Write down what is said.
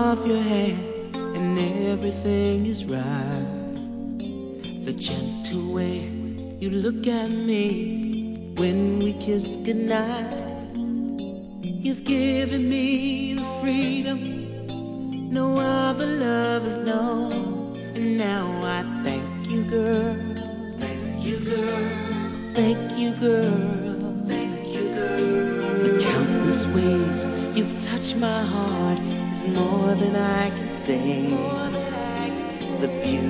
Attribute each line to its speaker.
Speaker 1: of your hand and everything is right. The gentle way you look at me when we kiss goodnight. You've given me the freedom no other love has known. And now I thank you, girl. Thank you, girl. Thank you, girl. Thank you, girl. The countless ways you've touched my heart is more than I can say. The beauty